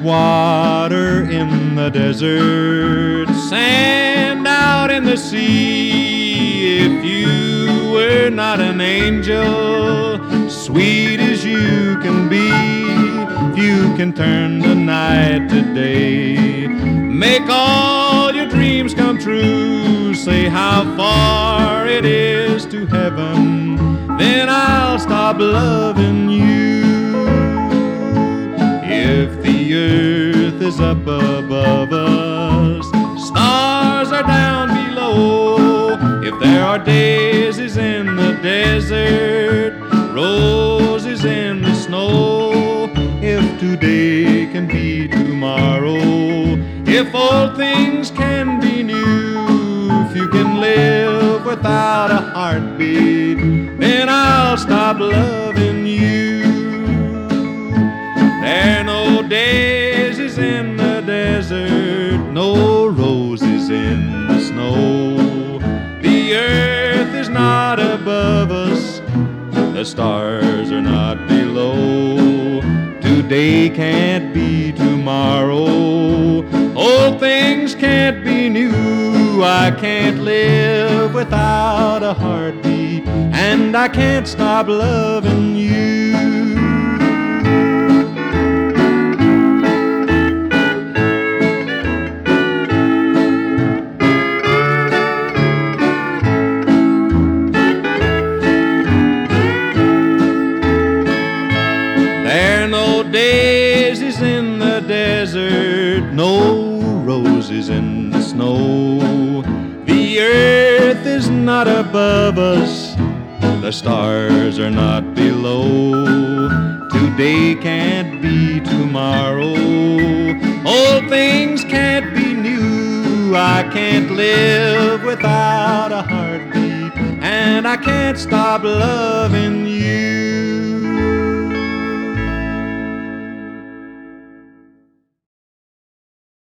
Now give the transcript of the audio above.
water in the desert, sand out in the sea. If you were not an angel, sweet as you can be, if you can turn the night to day, make all your dreams come true, say how far it is to heaven, then I'll stop loving you. If the earth is up above us, stars are down below, if there are daisies in the desert, roses in the snow, if today can be tomorrow, if old things can be new, if you can live without a heartbeat, then I'll stop loving you. There are no daisies in the desert, no roses in the snow. The earth is not above us, the stars are not below. Today can't be tomorrow, old things can't be new. I can't live without a heartbeat, and I can't stop loving you. There are no daisies in the desert, no roses in the snow. The earth is not above us, the stars are not below. Today can't be tomorrow, old things can't be new. I can't live without a heartbeat, and I can't stop loving you.